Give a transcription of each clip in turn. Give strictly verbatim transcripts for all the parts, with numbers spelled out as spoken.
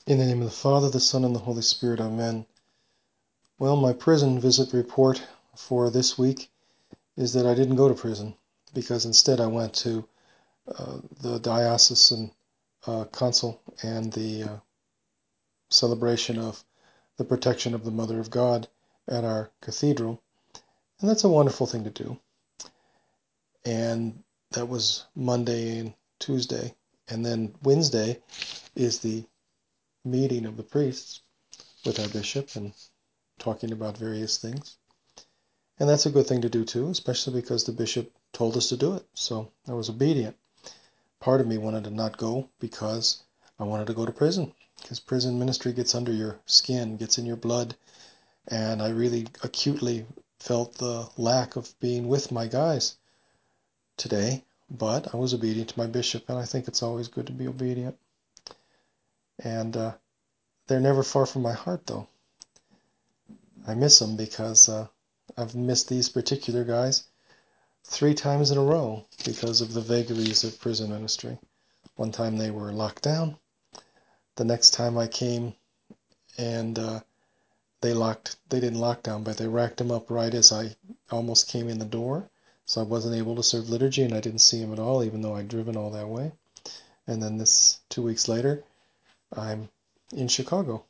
In the name of the Father, the Son, and the Holy Spirit, Amen. Well, my prison visit report for this week is that I didn't go to prison, because instead I went to uh, the diocesan uh, council and the uh, celebration of the protection of the Mother of God at our cathedral. And that's a wonderful thing to do. And that was Monday and Tuesday. And then Wednesday is the meeting of the priests with our bishop and talking about various things. And that's a good thing to do too, especially because the bishop told us to do it. So I was obedient. Part of me wanted to not go because I wanted to go to prison, because prison ministry gets under your skin, gets in your blood. And I really acutely felt the lack of being with my guys today. But I was obedient to my bishop, and I think it's always good to be obedient. And uh, they're never far from my heart, though. I miss them because uh, I've missed these particular guys three times in a row because of the vagaries of prison ministry. One time they were locked down. The next time I came and uh, they locked, they didn't lock down, but they racked him up right as I almost came in the door. So I wasn't able to serve liturgy, and I didn't see him at all, even though I'd driven all that way. And then this two weeks later, I'm in Chicago.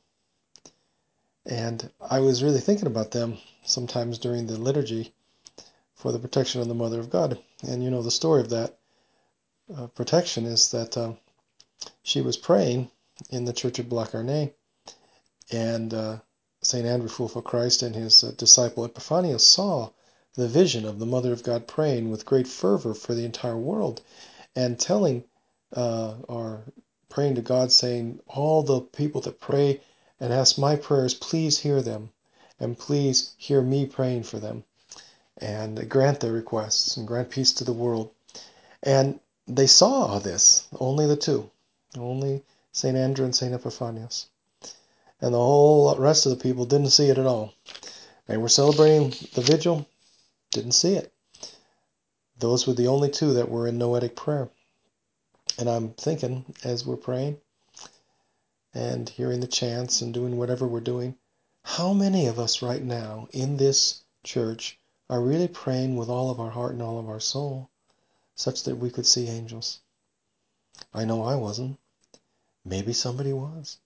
And I was really thinking about them sometimes during the liturgy for the protection of the Mother of God. And you know the story of that uh, protection is that uh, she was praying in the Church of Blachernae, and uh, Saint Andrew Fool for Christ and his uh, disciple Epiphanius saw the vision of the Mother of God praying with great fervor for the entire world, and telling uh, or praying to God, saying, all the people that pray and ask my prayers, please hear them, and please hear me praying for them, and grant their requests, and grant peace to the world. And they saw this, only the two, only Saint Andrew and Saint Epiphanius. And the whole rest of the people didn't see it at all. They were celebrating the vigil, didn't see it. Those were the only two that were in noetic prayer. And I'm thinking, as we're praying and hearing the chants and doing whatever we're doing, how many of us right now in this church are really praying with all of our heart and all of our soul, such that we could see angels? I know I wasn't. Maybe somebody was.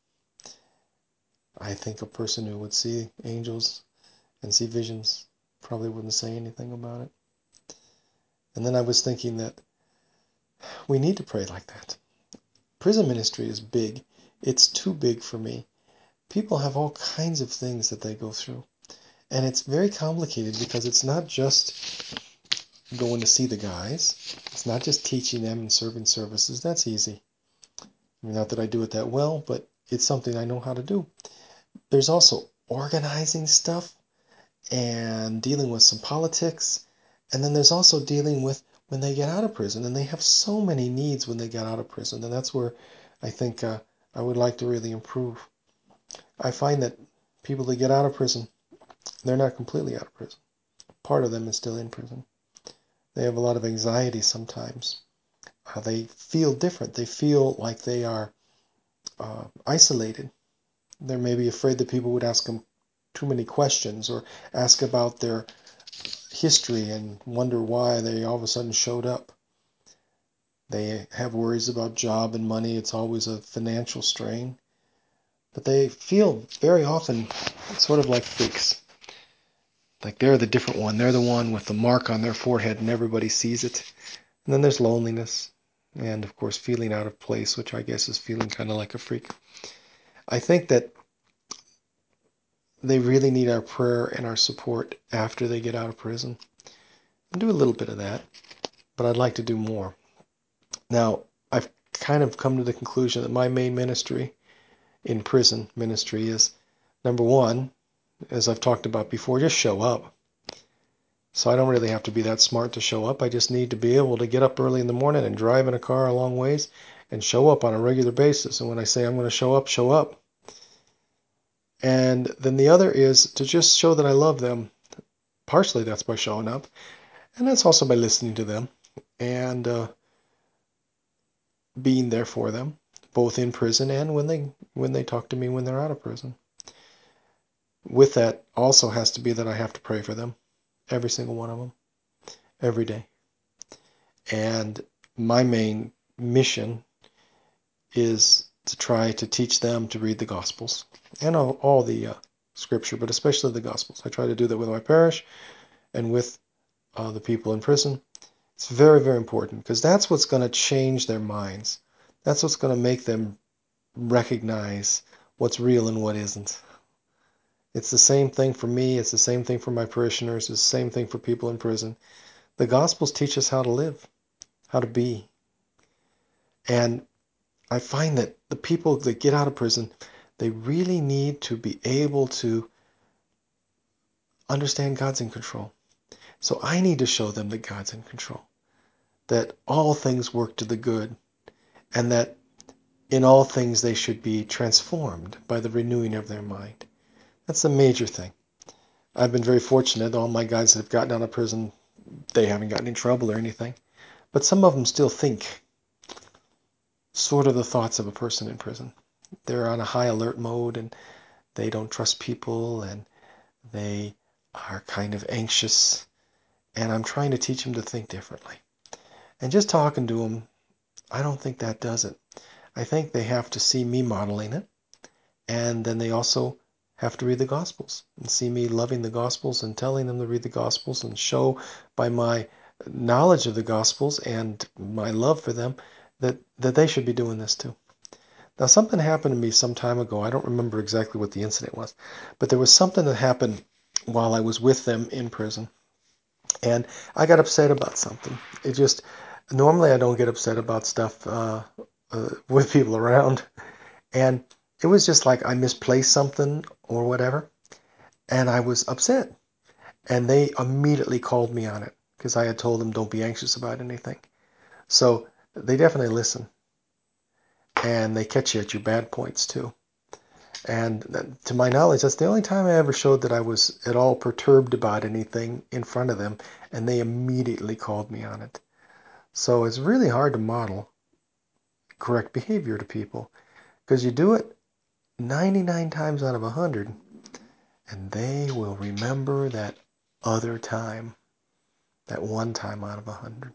I think a person who would see angels and see visions probably wouldn't say anything about it. And then I was thinking that we need to pray like that. Prison ministry is big. It's too big for me. People have all kinds of things that they go through. And it's very complicated because it's not just going to see the guys. It's not just teaching them and serving services. That's easy. I mean, not that I do it that well, but it's something I know how to do. There's also organizing stuff and dealing with some politics. And then there's also dealing with when they get out of prison. And they have so many needs when they get out of prison. And that's where I think uh, I would like to really improve. I find that people that get out of prison, they're not completely out of prison. Part of them is still in prison. They have a lot of anxiety sometimes. Uh, they feel different. They feel like they are uh, isolated. They're maybe afraid that people would ask them too many questions or ask about their history and wonder why they all of a sudden showed up. They have worries about job and money. It's always a financial strain. But they feel very often sort of like freaks. Like they're the different one. They're the one with the mark on their forehead and everybody sees it. And then there's loneliness. And of course feeling out of place, which I guess is feeling kind of like a freak. I think that they really need our prayer and our support after they get out of prison. I do a little bit of that, but I'd like to do more. Now, I've kind of come to the conclusion that my main ministry in prison ministry is, number one, as I've talked about before, just show up. So I don't really have to be that smart to show up. I just need to be able to get up early in the morning and drive in a car a long ways and show up on a regular basis. And when I say I'm going to show up, show up. And then the other is to just show that I love them. Partially that's by showing up. And that's also by listening to them and uh, being there for them, both in prison and when they when they talk to me when they're out of prison. With that also has to be that I have to pray for them, every single one of them, every day. And my main mission is to try to teach them to read the Gospels and all, all the uh, Scripture, but especially the Gospels. I try to do that with my parish and with uh, the people in prison. It's very, very important because that's what's going to change their minds. That's what's going to make them recognize what's real and what isn't. It's the same thing for me. It's the same thing for my parishioners. It's the same thing for people in prison. The Gospels teach us how to live, how to be. And I find that the people that get out of prison, they really need to be able to understand God's in control. So I need to show them that God's in control, that all things work to the good, and that in all things they should be transformed by the renewing of their mind. That's a major thing. I've been very fortunate. All my guys that have gotten out of prison, they haven't gotten in trouble or anything. But some of them still think sort of the thoughts of a person in prison. They're on a high alert mode and they don't trust people and they are kind of anxious. And I'm trying to teach them to think differently. And just talking to them, I don't think that does it. I think they have to see me modeling it. And then they also have to read the Gospels and see me loving the Gospels and telling them to read the Gospels and show by my knowledge of the Gospels and my love for them that, that they should be doing this too. Now, something happened to me some time ago. I don't remember exactly what the incident was, but there was something that happened while I was with them in prison. And I got upset about something. It just, normally I don't get upset about stuff uh, uh, with people around. And it was just like I misplaced something or whatever, and I was upset. And they immediately called me on it because I had told them don't be anxious about anything. So they definitely listen. And they catch you at your bad points too. And to my knowledge, that's the only time I ever showed that I was at all perturbed about anything in front of them, and they immediately called me on it. So it's really hard to model correct behavior to people because you do it ninety-nine times out of one hundred, and they will remember that other time, that one time out of one hundred.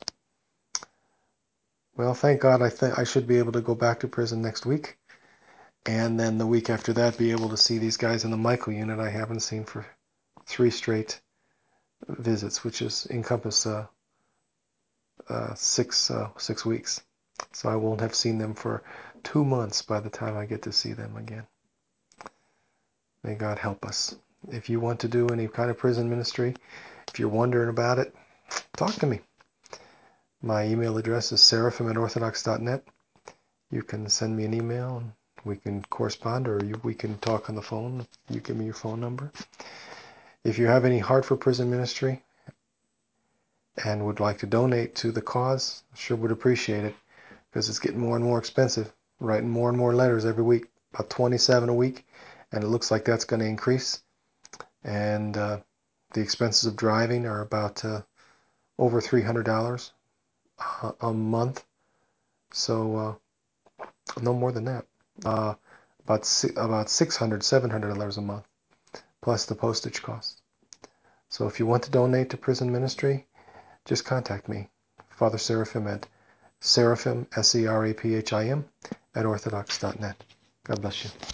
Well, thank God I think I should be able to go back to prison next week. And then the week after that, be able to see these guys in the Michael unit I haven't seen for three straight visits, which is encompass uh, uh, six uh, six weeks. So I won't have seen them for two months by the time I get to see them again. May God help us. If you want to do any kind of prison ministry, if you're wondering about it, talk to me. My email address is seraphim at orthodox dot net. You can send me an email and we can correspond, or you, we can talk on the phone. You give me your phone number. If you have any heart for prison ministry and would like to donate to the cause, sure would appreciate it because it's getting more and more expensive. Writing more and more letters every week, about twenty-seven a week, and it looks like that's going to increase. And uh, the expenses of driving are about uh, over three hundred dollars a month. So uh, no more than that. Uh, about si- about six hundred, seven hundred dollars a month, plus the postage costs. So if you want to donate to prison ministry, just contact me, Father Seraphim at Seraphim, S E R A P H I M, at orthodox dot net. God bless you.